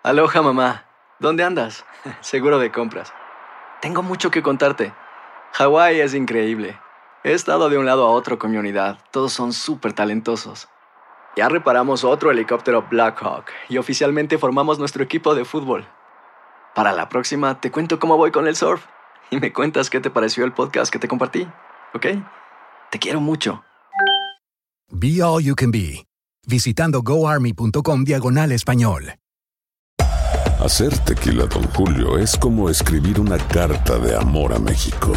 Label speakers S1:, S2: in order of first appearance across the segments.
S1: Aloha, mamá. ¿Dónde andas? Seguro de compras. Tengo mucho que contarte. Hawái es increíble. He estado de un lado a otro con mi unidad. Todos son súper talentosos. Ya reparamos otro helicóptero Blackhawk y oficialmente formamos nuestro equipo de fútbol. Para la próxima te cuento cómo voy con el surf y me cuentas qué te pareció el podcast que te compartí, ¿ok? Te quiero mucho.
S2: Be All You Can Be, visitando goarmy.com/español.
S3: Hacer tequila Don Julio es como escribir una carta de amor a México.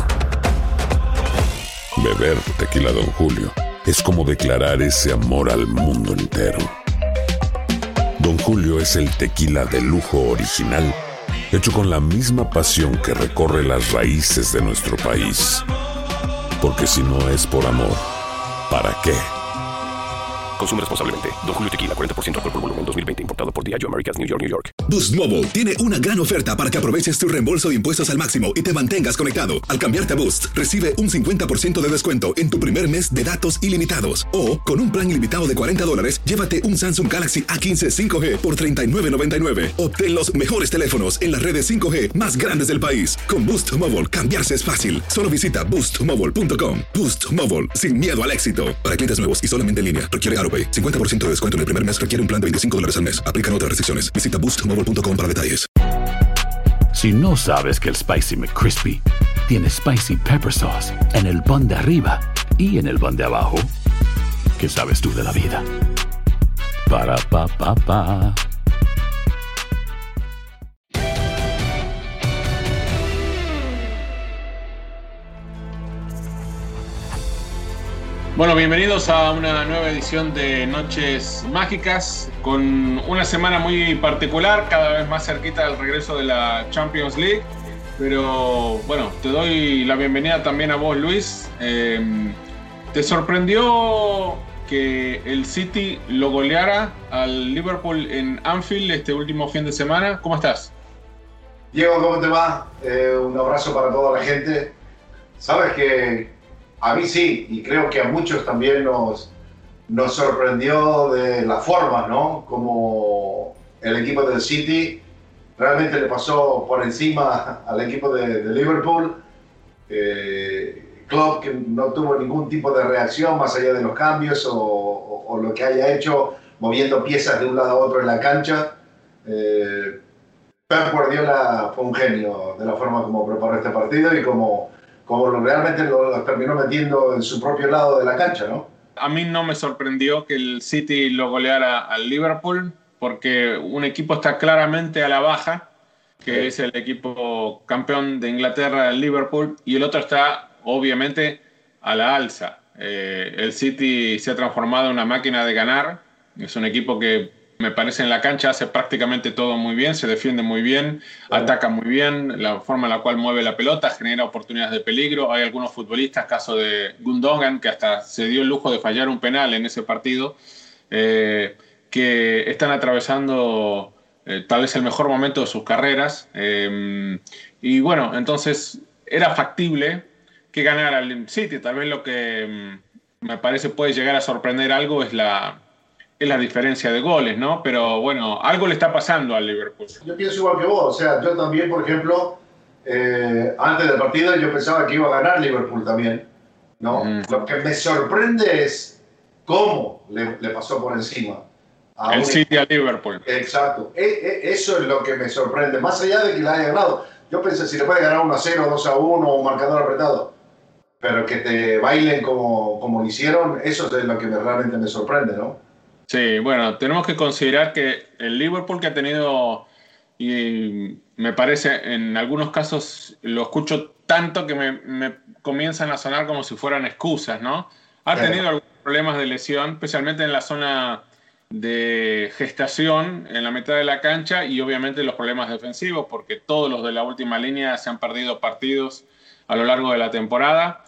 S3: Beber tequila Don Julio es como declarar ese amor al mundo entero. Don Julio es el tequila de lujo original, hecho con la misma pasión que recorre las raíces de nuestro país. Porque si no es por amor, ¿para qué?
S4: Consume responsablemente. Don Julio Tequila, 40% alcohol por volumen, 2020. Importado por Diageo Americas, New York, New York.
S5: Boost Mobile tiene una gran oferta para que aproveches tu reembolso de impuestos al máximo y te mantengas conectado. Al cambiarte a Boost, recibe un 50% de descuento en tu primer mes de datos ilimitados. O, con un plan ilimitado de $40, llévate un Samsung Galaxy A15 5G por $39.99. Obtén los mejores teléfonos en las redes 5G más grandes del país. Con Boost Mobile, cambiarse es fácil. Solo visita boostmobile.com. Boost Mobile, sin miedo al éxito. Para clientes nuevos y solamente en línea, requiere AroPay. 50% de descuento en el primer mes requiere un plan de $25 al mes. Aplican otras restricciones. Visita boostmobile.com para detalles.
S6: Si no sabes que el Spicy McCrispy tiene Spicy Pepper Sauce en el pan de arriba y en el pan de abajo, ¿qué sabes tú de la vida? Para, pa, pa, pa.
S7: Bueno, bienvenidos a una nueva edición de Noches Mágicas, con una semana muy particular, cada vez más cerquita del regreso de la Champions League. Pero bueno, te doy la bienvenida también a vos, Luis. ¿Te sorprendió que el City lo goleara al Liverpool en Anfield este último fin de semana? ¿Cómo estás?
S8: Diego, ¿cómo te va? Un abrazo para toda la gente. Sabes que a mí sí, y creo que a muchos también nos sorprendió de la forma, ¿no? Como el equipo del City realmente le pasó por encima al equipo de Liverpool. Klopp, que no tuvo ningún tipo de reacción más allá de los cambios o lo que haya hecho, moviendo piezas de un lado a otro en la cancha. Pep Guardiola fue un genio de la forma como preparó este partido y como realmente lo terminó metiendo en su propio lado de la cancha, ¿no?
S7: A mí no me sorprendió que el City lo goleara al Liverpool, porque un equipo está claramente a la baja, que es el equipo campeón de Inglaterra, el Liverpool, y el otro está obviamente a la alza. El City se ha transformado en una máquina de ganar. Es un equipo que me parece en la cancha hace prácticamente todo muy bien, se defiende muy bien, ataca muy bien, la forma en la cual mueve la pelota, genera oportunidades de peligro. Hay algunos futbolistas, caso de Gundogan, que hasta se dio el lujo de fallar un penal en ese partido, que están atravesando tal vez el mejor momento de sus carreras. Y bueno, entonces era factible que ganara el City. Tal vez lo que me parece puede llegar a sorprender algo es la diferencia de goles, ¿no? Pero bueno, algo le está pasando al Liverpool.
S8: Yo pienso igual que vos, o sea, yo también, por ejemplo, antes del partido yo pensaba que iba a ganar Liverpool también, ¿no? Lo que me sorprende es cómo le pasó por encima.
S7: El City a Liverpool.
S8: Exacto. Eso es lo que me sorprende, más allá de que le haya ganado. Yo pensé, si le puede ganar 1-0, 2-1 o un marcador apretado, pero que te bailen como lo hicieron, eso es lo que realmente me sorprende, ¿no?
S7: Sí, bueno, tenemos que considerar que el Liverpool, que ha tenido, y me parece en algunos casos lo escucho tanto que me comienzan a sonar como si fueran excusas, ¿no? Ha tenido algunos problemas de lesión, especialmente en la zona de gestación, en la mitad de la cancha, y obviamente los problemas defensivos, porque todos los de la última línea se han perdido partidos a lo largo de la temporada.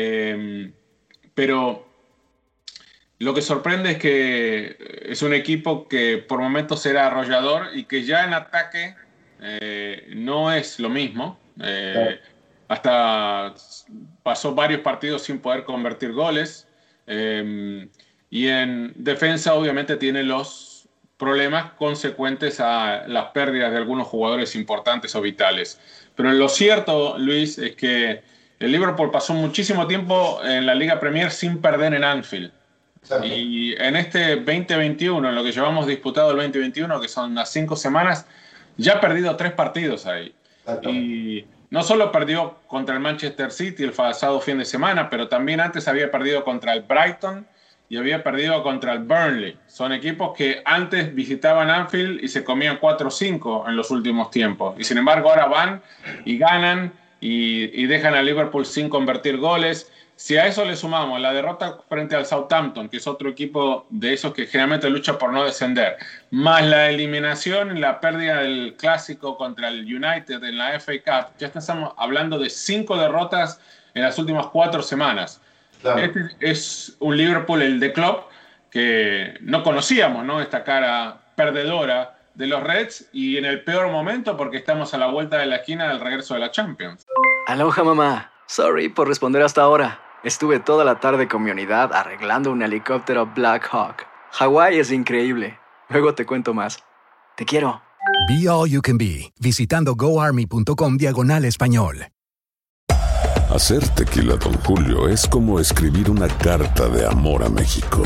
S7: Pero lo que sorprende es que es un equipo que por momentos era arrollador y que ya en ataque no es lo mismo. Hasta pasó varios partidos sin poder convertir goles. Y en defensa obviamente tiene los problemas consecuentes a las pérdidas de algunos jugadores importantes o vitales. Pero lo cierto, Luis, es que el Liverpool pasó muchísimo tiempo en la Liga Premier sin perder en Anfield. Exacto. Y en este 2021, en lo que llevamos disputado el 2021, que son las 5 semanas, ya ha perdido 3 partidos ahí. Exacto. Y no solo perdió contra el Manchester City el pasado fin de semana, pero también antes había perdido contra el Brighton y había perdido contra el Burnley. Son equipos que antes visitaban Anfield y se comían 4-5 en los últimos tiempos. Y sin embargo ahora van y ganan y dejan a Liverpool sin convertir goles. Si a eso le sumamos la derrota frente al Southampton, que es otro equipo de esos que generalmente lucha por no descender, más la eliminación, la pérdida del clásico contra el United en la FA Cup, ya estamos hablando de 5 derrotas en las últimas 4 semanas. Claro. Este es un Liverpool, el de Klopp, que no conocíamos, ¿no? Esta cara perdedora de los Reds, y en el peor momento porque estamos a la vuelta de la esquina del regreso de la Champions.
S1: Aloha, mamá. Sorry por responder hasta ahora. Estuve toda la tarde con mi unidad arreglando un helicóptero Black Hawk. Hawái es increíble. Luego te cuento más. Te quiero.
S2: Be All You Can Be, visitando goarmy.com/español.
S3: Hacer tequila Don Julio es como escribir una carta de amor a México.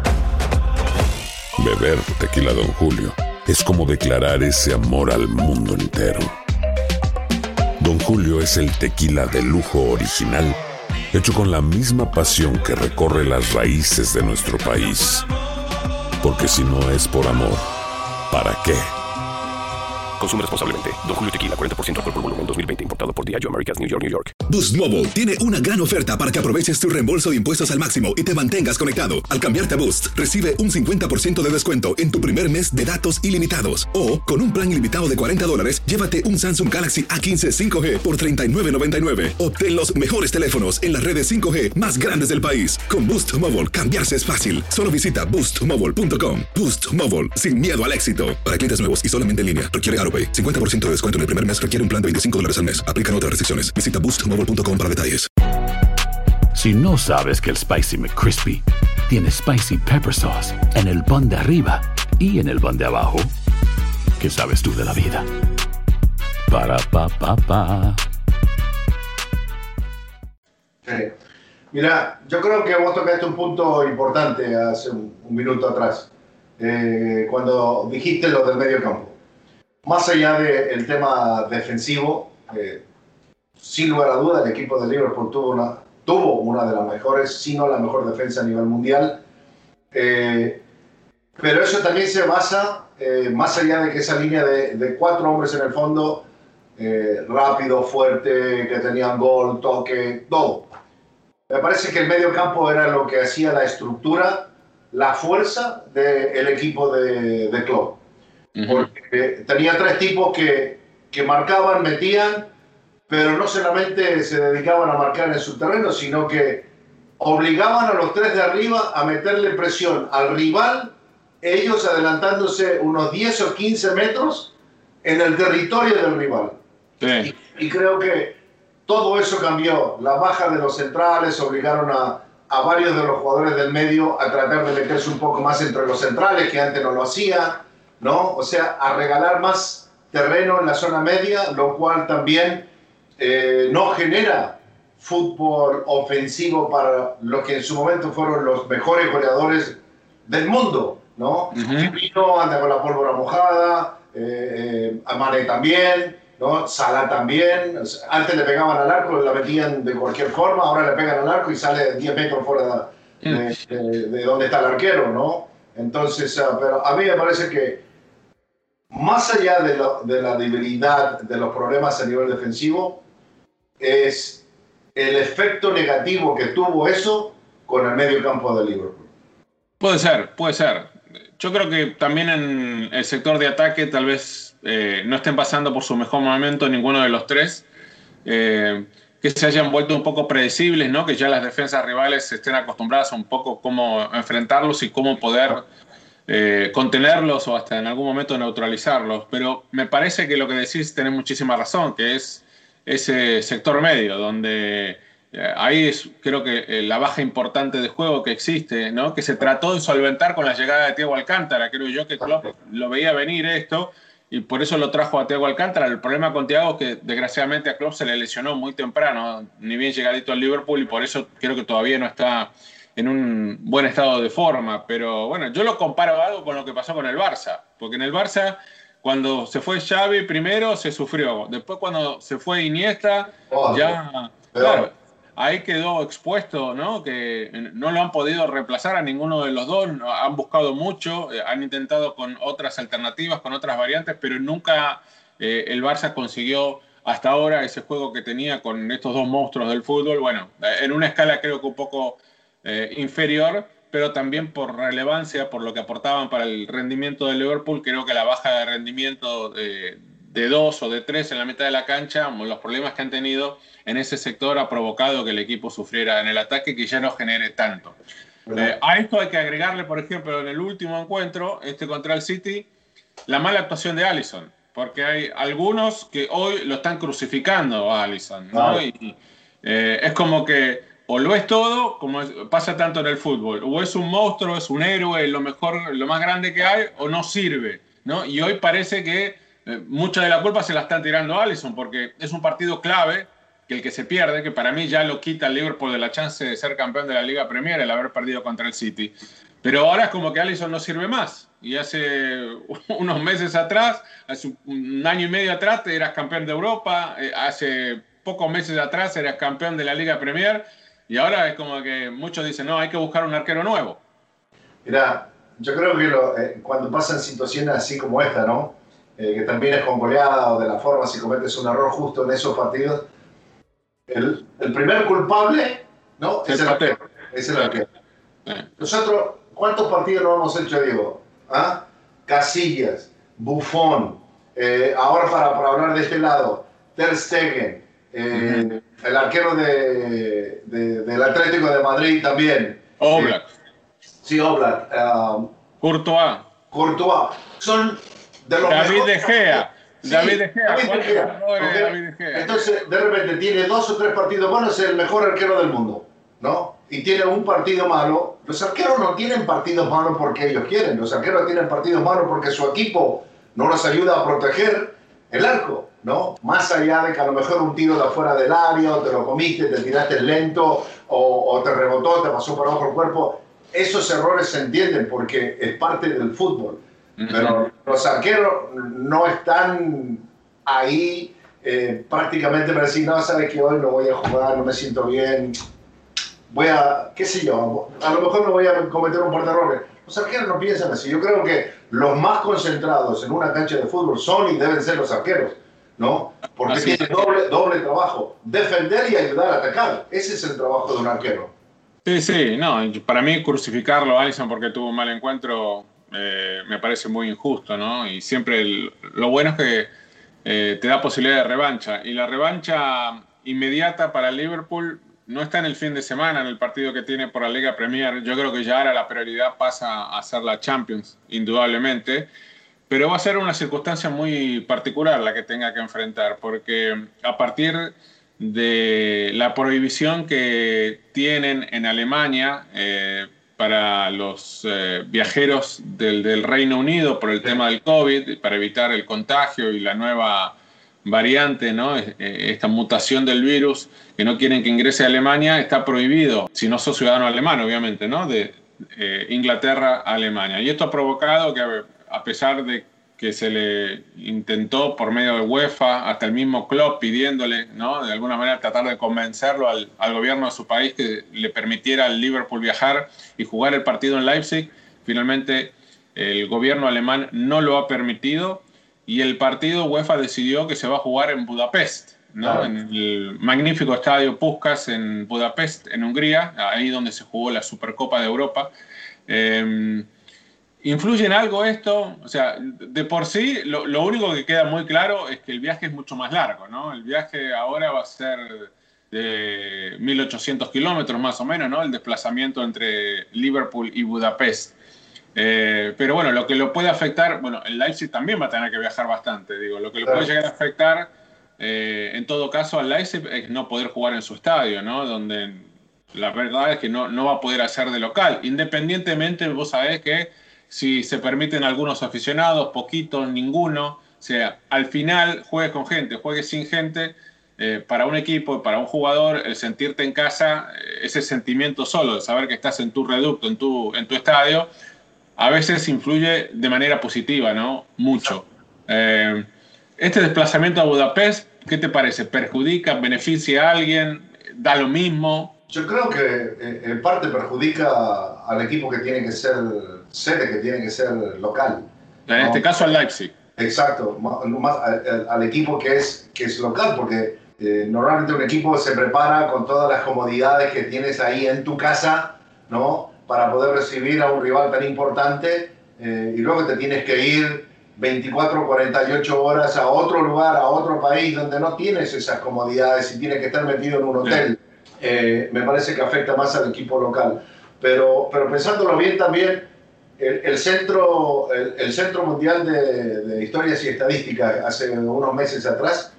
S3: Beber tequila Don Julio es como declarar ese amor al mundo entero. Don Julio es el tequila de lujo original, hecho con la misma pasión que recorre las raíces de nuestro país. Porque si no es por amor, ¿para qué?
S4: Consume responsablemente. Don Julio Tequila, 40% alcohol por volumen, 2020. Importado por Diageo Americas, New York, New York.
S5: Boost Mobile tiene una gran oferta para que aproveches tu reembolso de impuestos al máximo y te mantengas conectado. Al cambiarte a Boost, recibe un 50% de descuento en tu primer mes de datos ilimitados. O, con un plan ilimitado de $40, llévate un Samsung Galaxy A15 5G por $39.99. Obtén los mejores teléfonos en las redes 5G más grandes del país. Con Boost Mobile, cambiarse es fácil. Solo visita boostmobile.com. Boost Mobile, sin miedo al éxito. Para clientes nuevos y solamente en línea, requiere AutoPay. 50% de descuento en el primer mes. Requiere un plan de $25 al mes. Aplican otras restricciones. Visita boostmobile.com para detalles.
S6: Si no sabes que el Spicy McCrispy tiene Spicy Pepper Sauce en el pan de arriba y en el pan de abajo, ¿qué sabes tú de la vida? Para, pa, pa, pa.
S8: Mira, yo creo que vos tocaste un punto importante hace un minuto atrás, cuando dijiste lo del medio campo. Más allá del tema defensivo, sin lugar a duda el equipo de Liverpool tuvo una de las mejores, si no la mejor defensa a nivel mundial. Pero eso también se basa, más allá de que esa línea de 4 hombres en el fondo, rápido, fuerte, que tenían gol, toque, todo. Me parece que el medio campo era lo que hacía la estructura, la fuerza del equipo de Klopp. Porque tenía 3 tipos que marcaban, metían, pero no solamente se dedicaban a marcar en su terreno, sino que obligaban a los 3 de arriba a meterle presión al rival, ellos adelantándose unos 10 o 15 metros en el territorio del rival. Sí. Y creo que todo eso cambió. La baja de los centrales obligaron a varios de los jugadores del medio a tratar de meterse un poco más entre los centrales, que antes no lo hacía, ¿no? O sea, a regalar más terreno en la zona media, lo cual también no genera fútbol ofensivo para los que en su momento fueron los mejores goleadores del mundo, ¿no? Firmino anda con la pólvora mojada, Mané también, ¿no? Salah también. Antes le pegaban al arco, la metían de cualquier forma, ahora le pegan al arco y sale 10 metros fuera de donde está el arquero, ¿no? Entonces, pero a mí me parece que más allá de la debilidad, de los problemas a nivel defensivo, es el efecto negativo que tuvo eso con el medio campo de Liverpool.
S7: Puede ser. Yo creo que también en el sector de ataque tal vez no estén pasando por su mejor momento ninguno de los 3. Que se hayan vuelto un poco predecibles, ¿no? Que ya las defensas rivales estén acostumbradas a un poco cómo enfrentarlos y cómo poder contenerlos o hasta en algún momento neutralizarlos. Pero me parece que lo que decís tenés muchísima razón, que es ese sector medio donde ahí creo que la baja importante de juego que existe, ¿no? Que se trató de solventar con la llegada de Thiago Alcántara. Creo yo que Klopp lo veía venir esto y por eso lo trajo a Thiago Alcántara. El problema con Thiago es que desgraciadamente a Klopp se le lesionó muy temprano, ni bien llegadito al Liverpool, y por eso creo que todavía no está en un buen estado de forma. Pero bueno, yo lo comparo algo con lo que pasó con el Barça, porque en el Barça, cuando se fue Xavi primero se sufrió, después cuando se fue Iniesta, claro, ahí quedó expuesto, ¿no? Que no lo han podido reemplazar a ninguno de los dos, han buscado mucho, han intentado con otras alternativas, con otras variantes, pero nunca el Barça consiguió hasta ahora ese juego que tenía con estos dos monstruos del fútbol. Bueno, en una escala creo que un poco inferior, pero también por relevancia, por lo que aportaban para el rendimiento del Liverpool. Creo que la baja de rendimiento de 2 o de 3 en la mitad de la cancha, los problemas que han tenido en ese sector ha provocado que el equipo sufriera en el ataque, que ya no genere tanto. A esto hay que agregarle, por ejemplo, en el último encuentro, contra el City, la mala actuación de Alisson, porque hay algunos que hoy lo están crucificando a Alisson, ¿no? Y es como que o lo es todo, como pasa tanto en el fútbol, o es un monstruo, es un héroe, lo mejor, lo más grande que hay, o no sirve, ¿no? Y hoy parece que mucha de la culpa se la están tirando a Alisson, porque es un partido clave, que el que se pierde, que para mí ya lo quita el Liverpool de la chance de ser campeón de la Liga Premier, el haber perdido contra el City. Pero ahora es como que Alisson no sirve más. Y hace unos meses atrás, hace un año y medio atrás, eras campeón de Europa, hace pocos meses atrás eras campeón de la Liga Premier, y ahora es como que muchos dicen, no, hay que buscar un arquero nuevo.
S8: Mira, yo creo que cuando pasan situaciones así como esta, ¿no? Que también es con goleada o de la forma, si cometes un error justo en esos partidos, el primer culpable, ¿no? Es el arquero. Es el arquero. Nosotros, ¿cuántos partidos no hemos hecho, Diego? ¿Ah? Casillas, Buffon, ahora para hablar de este lado, Ter Stegen, el arquero del Atlético de Madrid también.
S7: Oblak.
S8: Sí, Oblak.
S7: Courtois.
S8: Son de los
S7: David
S8: mejores.
S7: De Gea.
S8: Sí,
S7: David De Gea.
S8: David De Gea. Entonces, de repente, tiene 2 o 3 partidos buenos, es el mejor arquero del mundo, ¿no? Y tiene un partido malo. Los arqueros no tienen partidos malos porque ellos quieren. Los arqueros tienen partidos malos porque su equipo no los ayuda a proteger el arco, ¿no? Más allá de que a lo mejor un tiro de afuera del área, o te lo comiste, te tiraste lento, o te rebotó, te pasó por abajo el cuerpo. Esos errores se entienden porque es parte del fútbol. Pero los arqueros no están ahí prácticamente para decir, no, sabes que hoy no voy a jugar, no me siento bien, voy a, qué sé yo, a lo mejor no voy a cometer un par de errores. Los arqueros no piensan así. Yo creo que los más concentrados en una cancha de fútbol son y deben ser los arqueros, ¿no? Porque
S7: así
S8: tienen doble trabajo, defender y ayudar a atacar. Ese es el trabajo de un arquero.
S7: Sí, no, para mí crucificarlo a Alisson porque tuvo un mal encuentro me parece muy injusto, ¿no? Y siempre lo bueno es que te da posibilidad de revancha. Y la revancha inmediata para el Liverpool no está en el fin de semana, en el partido que tiene por la Liga Premier. Yo creo que ya ahora la prioridad pasa a ser la Champions, indudablemente. Pero va a ser una circunstancia muy particular la que tenga que enfrentar, porque a partir de la prohibición que tienen en Alemania para los viajeros del Reino Unido por el tema del COVID, para evitar el contagio y la nueva variante, ¿no? Esta mutación del virus, que no quieren que ingrese a Alemania, está prohibido, si no sos ciudadano alemán, obviamente, ¿no? De Inglaterra a Alemania. Y esto ha provocado que, a pesar de que se le intentó por medio de UEFA, hasta el mismo Klopp pidiéndole, ¿no? De alguna manera tratar de convencerlo al gobierno de su país que le permitiera al Liverpool viajar y jugar el partido en Leipzig. Finalmente el gobierno alemán no lo ha permitido y el partido UEFA decidió que se va a jugar en Budapest, ¿no? En el magnífico estadio Puskás en Budapest, en Hungría, ahí donde se jugó la Supercopa de Europa. ¿Influye en algo esto? O sea, de por sí, lo único que queda muy claro es que el viaje es mucho más largo, ¿no? El viaje ahora va a ser de 1.800 kilómetros más o menos, ¿no? El desplazamiento entre Liverpool y Budapest. Pero bueno, lo que lo puede afectar, bueno, el Leipzig también va a tener que viajar bastante, digo, lo que lo puede llegar a afectar en todo caso al Leipzig es no poder jugar en su estadio, ¿no? Donde la verdad es que no va a poder hacer de local. Independientemente, vos sabés que si se permiten algunos aficionados, poquitos, ninguno, o sea, al final juegues con gente, juegues sin gente, para un equipo, para un jugador, el sentirte en casa, ese sentimiento solo de saber que estás en tu reducto, en tu estadio, a veces influye de manera positiva, ¿no? Mucho. Este desplazamiento a Budapest, ¿qué te parece? ¿Perjudica, beneficia a alguien? ¿Da lo mismo?
S8: Yo creo que en parte perjudica al equipo que tiene que ser sede, que tiene que ser local.
S7: En este caso al Leipzig.
S8: Exacto, más al equipo que es local, porque normalmente un equipo se prepara con todas las comodidades que tienes ahí en tu casa, ¿no? Para poder recibir a un rival tan importante, y luego te tienes que ir 24 o 48 horas a otro lugar, a otro país donde no tienes esas comodidades y tienes que estar metido en un hotel. Me parece que afecta más al equipo local. Pero pensándolo bien también, el Centro Mundial de Historias y Estadísticas hace unos meses atrás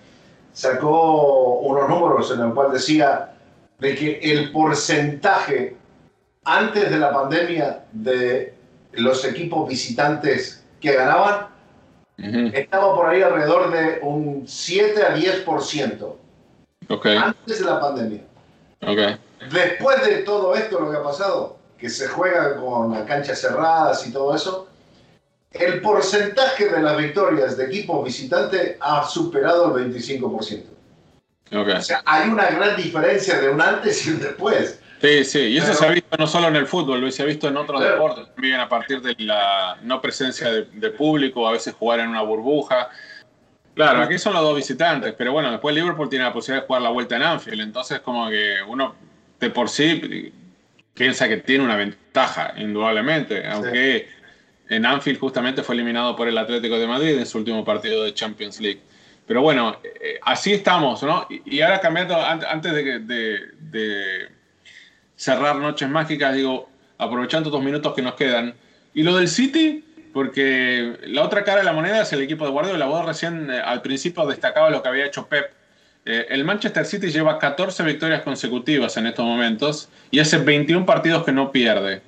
S8: sacó unos números en el cual decía de que el porcentaje antes de la pandemia de los equipos visitantes que ganaban estaba por ahí alrededor de un 7 a 10%.
S7: Okay.
S8: Antes de la pandemia.
S7: Okay.
S8: Después de todo esto, lo que ha pasado, que se juega con las canchas cerradas y todo eso, el porcentaje de las victorias de equipos visitantes ha superado el 25%.
S7: Okay.
S8: O sea, hay una gran diferencia de un antes y un después.
S7: Sí, y eso se ha visto no solo en el fútbol, se ha visto en otros deportes también, a partir de la no presencia de público, a veces jugar en una burbuja. Claro, aquí son los dos visitantes, pero bueno, después Liverpool tiene la posibilidad de jugar la vuelta en Anfield, entonces como que uno de por sí piensa que tiene una ventaja, indudablemente, aunque en Anfield justamente fue eliminado por el Atlético de Madrid en su último partido de Champions League. Pero bueno, así estamos, ¿no? Y ahora cambiando, antes de cerrar Noches Mágicas, digo, aprovechando 2 minutos que nos quedan, y lo del City, porque la otra cara de la moneda es el equipo de Guardiola. Vos recién al principio destacaba lo que había hecho Pep. El Manchester City lleva 14 victorias consecutivas en estos momentos y hace 21 partidos que no pierde.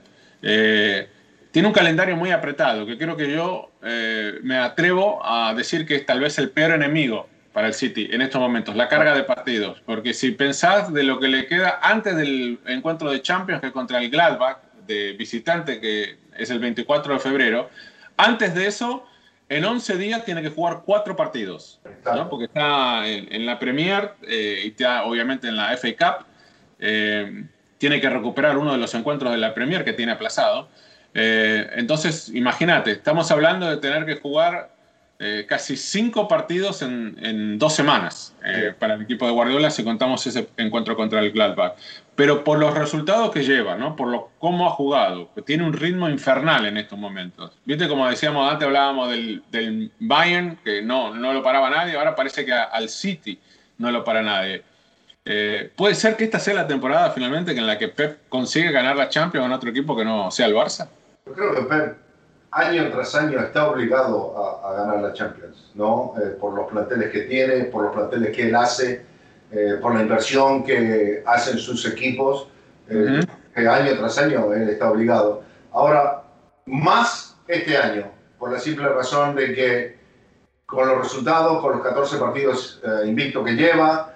S7: Tiene un calendario muy apretado, que creo que yo me atrevo a decir que es tal vez el peor enemigo para el City en estos momentos, la carga de partidos. Porque si pensás de lo que le queda antes del encuentro de Champions, que es contra el Gladbach, de visitante, que es el 24 de febrero, antes de eso, en 11 días tiene que jugar 4 partidos, ¿no? Porque está en la Premier y está obviamente en la FA Cup. Tiene que recuperar uno de los encuentros de la Premier que tiene aplazado. Entonces, imagínate, estamos hablando de tener que jugar casi 5 partidos en 2 semanas para el equipo de Guardiola, si contamos ese encuentro contra el Gladbach. Pero por los resultados que lleva, ¿no? Por cómo ha jugado, que tiene un ritmo infernal en estos momentos. Viste, como decíamos antes, hablábamos del Bayern, que no lo paraba nadie, ahora parece que al City no lo para nadie. ¿Puede ser que esta sea la temporada finalmente en la que Pep consigue ganar la Champions con otro equipo que no sea el Barça?
S8: Yo creo que Pep año tras año está obligado a ganar la Champions, ¿no? Por los planteles que tiene, por los planteles que él hace, por la inversión que hacen sus equipos, que año tras año él está obligado. Ahora, más este año, por la simple razón de que con los resultados, con los 14 partidos invicto que lleva,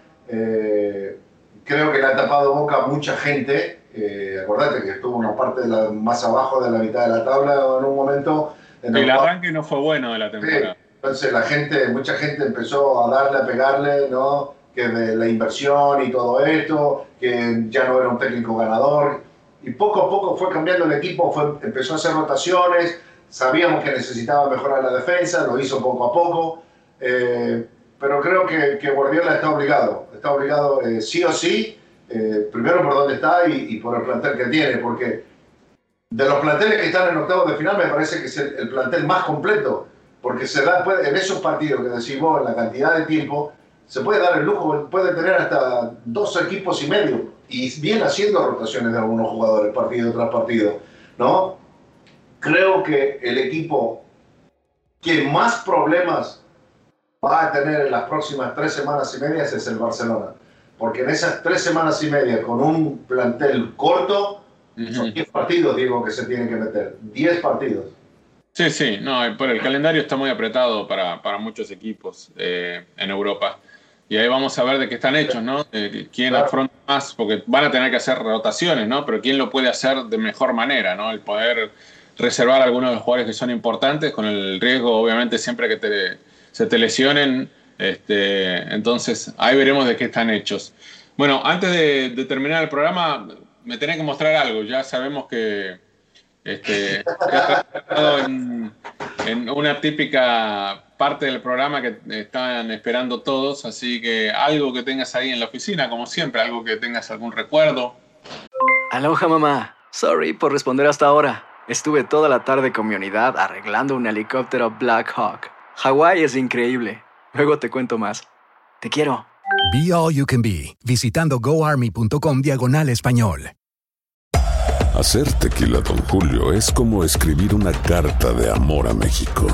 S8: creo que le ha tapado boca a mucha gente. Acordate que estuvo una parte más abajo de la mitad de la tabla en un momento.
S7: El arranque no fue bueno de la temporada.
S8: Sí. Entonces mucha gente empezó a darle, a pegarle, ¿no? Que de la inversión y todo esto, que ya no era un técnico ganador. Y poco a poco fue cambiando el equipo, empezó a hacer rotaciones, sabíamos que necesitaba mejorar la defensa, lo hizo poco a poco. Pero creo que Guardiola está obligado sí o sí, primero por dónde está y por el plantel que tiene, porque de los planteles que están en octavos de final me parece que es el plantel más completo, porque en esos partidos que decís vos, en la cantidad de tiempo, se puede dar el lujo, puede tener hasta 2 equipos y medio, y viene haciendo rotaciones de algunos jugadores partido tras partido, ¿no? Creo que el equipo que más problemas va a tener en las próximas 3 semanas y media es el Barcelona. Porque en esas 3 semanas y media, con un plantel corto, son 10 partidos, digo, que se tienen que meter. 10 partidos.
S7: Sí, no, pero el calendario está muy apretado para muchos equipos en Europa. Y ahí vamos a ver de qué están hechos, ¿no? Quién afronta más, porque van a tener que hacer rotaciones, ¿no? Pero quién lo puede hacer de mejor manera, ¿no? El poder reservar a algunos de los jugadores que son importantes, con el riesgo, obviamente, siempre que se te lesionen. Entonces, ahí veremos de qué están hechos. Bueno, antes de terminar el programa, me tenés que mostrar algo. Ya sabemos que en una típica parte del programa que están esperando todos, así que algo que tengas ahí en la oficina, como siempre, algo que tengas algún recuerdo.
S1: Aloha, mamá. Sorry por responder hasta ahora. Estuve toda la tarde con mi unidad arreglando un helicóptero Black Hawk. Hawái es increíble. Luego te cuento más. Te quiero.
S2: Be All You Can Be, visitando goarmy.com/español.
S3: Hacer tequila Don Julio es como escribir una carta de amor a México.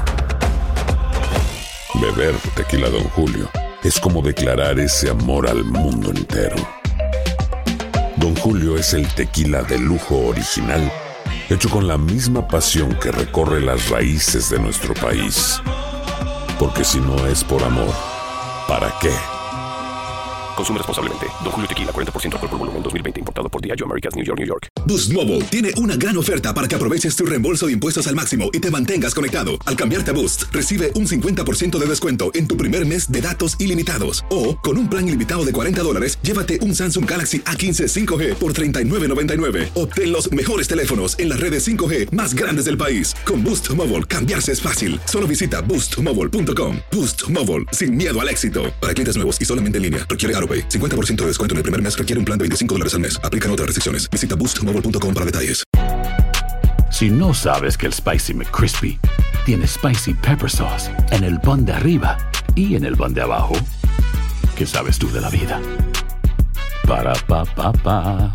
S3: Beber tequila Don Julio es como declarar ese amor al mundo entero. Don Julio es el tequila de lujo original, hecho con la misma pasión que recorre las raíces de nuestro país. Porque si no es por amor, ¿para qué?
S4: Consume responsablemente. Don Julio Tequila, 40% alcohol por volumen, 2020. Importado por Diageo Americas, New York, New York.
S5: Boost Mobile tiene una gran oferta para que aproveches tu reembolso de impuestos al máximo y te mantengas conectado. Al cambiarte a Boost, recibe un 50% de descuento en tu primer mes de datos ilimitados. O, con un plan ilimitado de $40, llévate un Samsung Galaxy A15 5G por $39.99. Obtén los mejores teléfonos en las redes 5G más grandes del país. Con Boost Mobile, cambiarse es fácil. Solo visita boostmobile.com. Boost Mobile, sin miedo al éxito. Para clientes nuevos y solamente en línea, requiere AroPay. 50% de descuento en el primer mes requiere un plan de $25 al mes. Aplican otras restricciones. Visita boostmobile.com para detalles.
S6: Si no sabes que el Spicy McCrispy tiene Spicy Pepper Sauce en el pan de arriba y en el pan de abajo, ¿qué sabes tú de la vida? Para, pa, pa, pa.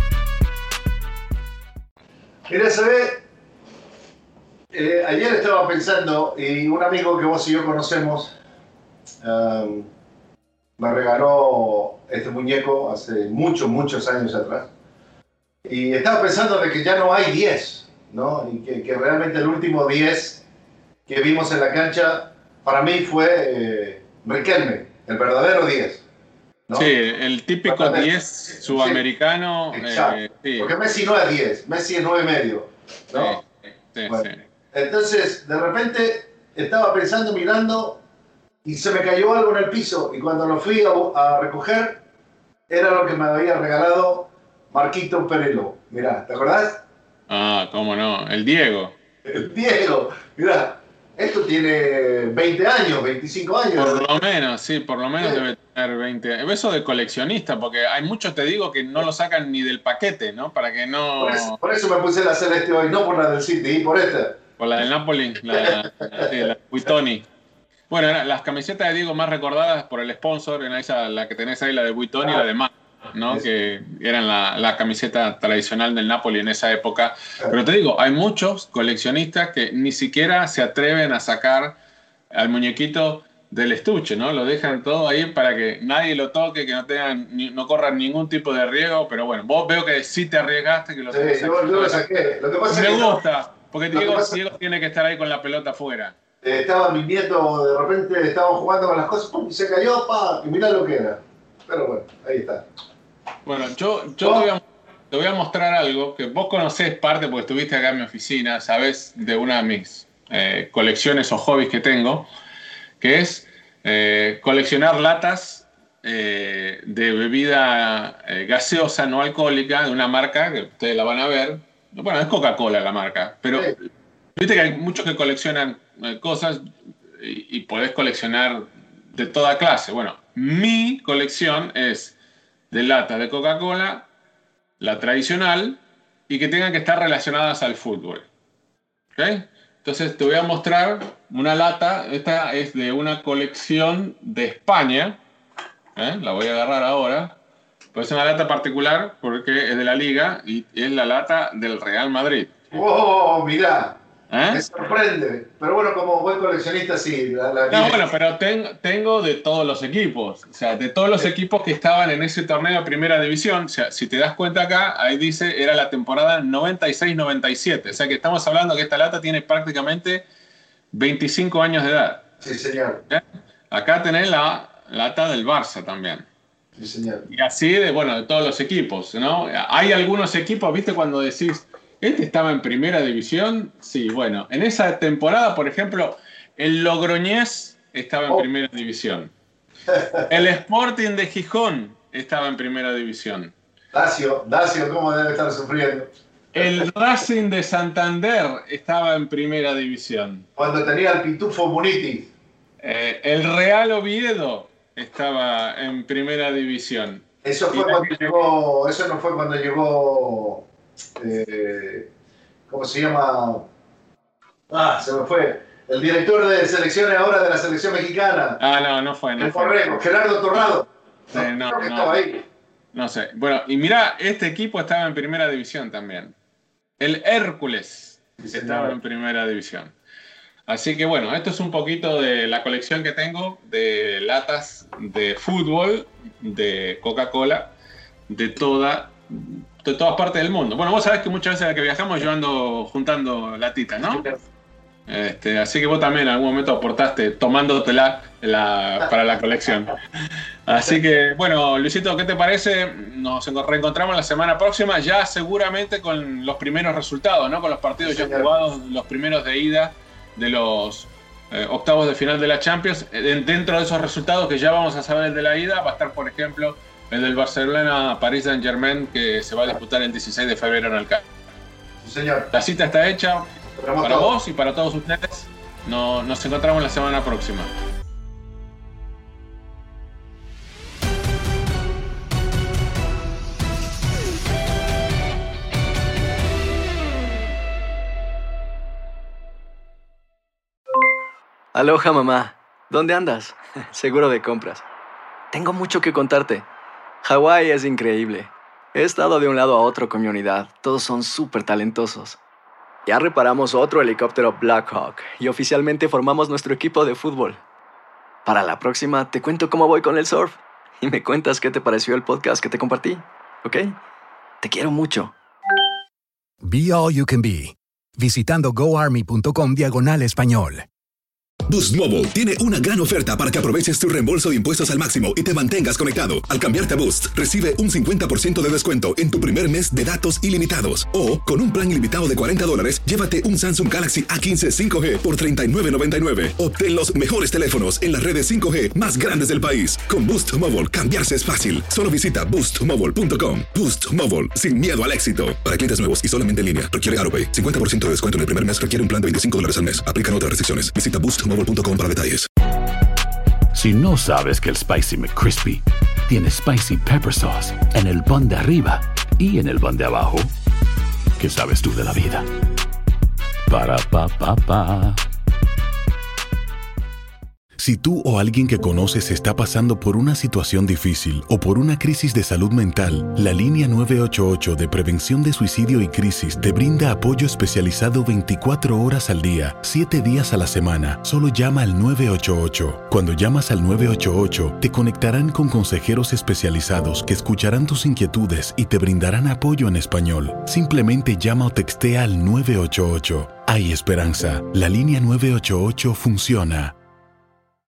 S8: Mira, ayer estaba pensando, y un amigo que vos y yo conocemos me regaló este muñeco hace muchos años atrás. Y estaba pensando de que ya no hay 10, ¿no? Y que realmente el último 10 que vimos en la cancha, para mí fue Riquelme, el verdadero 10. ¿No?
S7: Sí, el típico 10 sudamericano.
S8: Sí, exacto. Sí. Porque Messi no es 10, Messi es 9,5, ¿no?
S7: Sí,
S8: bueno,
S7: sí.
S8: Entonces, de repente, estaba pensando, mirando, y se me cayó algo en el piso, y cuando lo fui a recoger, era lo que me había regalado Marquito Perello. Mirá, ¿te acordás?
S7: Ah, cómo no, el Diego.
S8: El Diego, mirá, esto tiene 20 años, 25 años.
S7: Por lo menos, sí, por lo menos debe tener 20 años. Eso de coleccionista, porque hay muchos, te digo, que no lo sacan ni del paquete, ¿no? Para que no...
S8: Por eso me puse la celeste hoy, no por la del City, por esta.
S7: Por la del Napoli, la Buitoni. Bueno, las camisetas de Diego más recordadas por el sponsor, en esa, la que tenés ahí, la de Buitoni y la de Mar, ¿no? Que eran la camiseta tradicional del Napoli en esa época. Pero te digo, hay muchos coleccionistas que ni siquiera se atreven a sacar al muñequito del estuche, ¿no? Lo dejan todo ahí para que nadie lo toque, que no corran ningún tipo de riesgo. Pero bueno, vos veo que sí te arriesgaste, que lo sacaste.
S8: Yo lo saqué. Lo que pasa
S7: me gusta, porque Diego tiene que estar ahí con la pelota afuera.
S8: Estaba mi nieto, de repente estábamos jugando con las cosas, ¡pum! Y se cayó, y mirá lo que era. Pero bueno, ahí está.
S7: Bueno, yo te voy a mostrar algo que vos conocés parte porque estuviste acá en mi oficina, sabés de una de mis colecciones o hobbies que tengo, que es coleccionar latas de bebida gaseosa no alcohólica de una marca que ustedes la van a ver. Bueno, es Coca-Cola la marca, pero sí. Viste que hay muchos que coleccionan cosas y podés coleccionar de toda clase. Bueno, mi colección es de latas de Coca-Cola, la tradicional, y que tengan que estar relacionadas al fútbol. ¿Okay? Entonces te voy a mostrar una lata. Esta es de una colección de España. La voy a agarrar ahora. Pues es una lata particular porque es de la Liga y es la lata del Real Madrid.
S8: ¡Oh, mirá! Me sorprende. Pero bueno, como buen coleccionista, sí.
S7: No, bueno, pero tengo de todos los equipos. O sea, de todos los equipos que estaban en ese torneo de primera división. O sea, si te das cuenta acá, ahí dice, era la temporada 96-97. O sea, que estamos hablando que esta lata tiene prácticamente 25 años de edad.
S8: Sí, señor.
S7: ¿Eh? Acá tenés la lata del Barça también.
S8: Sí, señor.
S7: Y así de todos los equipos, ¿no? Hay algunos equipos, ¿viste? Cuando decís, ¿este estaba en primera división? Sí, bueno. En esa temporada, por ejemplo, el Logroñés estaba en primera división. El Sporting de Gijón estaba en primera división.
S8: Dacio, ¿cómo debe estar sufriendo?
S7: El Racing de Santander estaba en primera división.
S8: Cuando tenía el Pitufo Muniti.
S7: El Real Oviedo estaba en primera división.
S8: Eso no fue cuando llegó, ¿cómo se llama? Se me fue. El director de selecciones ahora de la selección mexicana.
S7: No fue.
S8: Gerardo Torrado.
S7: No,
S8: estaba ahí.
S7: No sé. Bueno, y mirá, este equipo estaba en primera división también. El Hércules estaba en primera división. Así que bueno, esto es un poquito de la colección que tengo de latas de fútbol, de Coca-Cola, de todas partes del mundo. Bueno, vos sabés que muchas veces a la que viajamos yo ando juntando latitas, ¿no? Así que vos también en algún momento aportaste tomándotela para la colección. Así que, bueno, Luisito, ¿qué te parece? Nos reencontramos la semana próxima, ya seguramente con los primeros resultados, ¿no? Con los partidos ya jugados, los primeros de ida de los octavos de final de la Champions. Dentro de esos resultados que ya vamos a saber el de la ida, va a estar, por ejemplo, el del Barcelona-Paris Saint-Germain, que se va a disputar el 16 de febrero en el Camp.
S8: Sí, señor.
S7: La cita está hecha para vos y para todos ustedes. Nos encontramos la semana próxima.
S1: Aloha, mamá. ¿Dónde andas? Seguro de compras. Tengo mucho que contarte. Hawái es increíble. He estado de un lado a otro con mi unidad. Todos son súper talentosos. Ya reparamos otro helicóptero Blackhawk y oficialmente formamos nuestro equipo de fútbol. Para la próxima te cuento cómo voy con el surf y me cuentas qué te pareció el podcast que te compartí, ¿ok? Te quiero mucho.
S2: Be All You Can Be, visitando goarmy.com/español.
S5: Boost Mobile tiene una gran oferta para que aproveches tu reembolso de impuestos al máximo y te mantengas conectado. Al cambiarte a Boost, recibe un 50% de descuento en tu primer mes de datos ilimitados. O, con un plan ilimitado de $40, llévate un Samsung Galaxy A15 5G por $39.99. Obtén los mejores teléfonos en las redes 5G más grandes del país. Con Boost Mobile, cambiarse es fácil. Solo visita boostmobile.com. Boost Mobile, sin miedo al éxito. Para clientes nuevos y solamente en línea, requiere AutoPay. 50% de descuento en el primer mes requiere un plan de $25 al mes. Aplican otras restricciones. Visita boostmobile.com para detalles.
S6: Si no sabes que el Spicy McCrispy tiene Spicy Pepper Sauce en el pan de arriba y en el pan de abajo, ¿qué sabes tú de la vida? Para, pa, pa, pa.
S9: Si tú o alguien que conoces está pasando por una situación difícil o por una crisis de salud mental, la línea 988 de Prevención de Suicidio y Crisis te brinda apoyo especializado 24 horas al día, 7 días a la semana. Solo llama al 988. Cuando llamas al 988, te conectarán con consejeros especializados que escucharán tus inquietudes y te brindarán apoyo en español. Simplemente llama o textea al 988. Hay esperanza. La línea 988 funciona.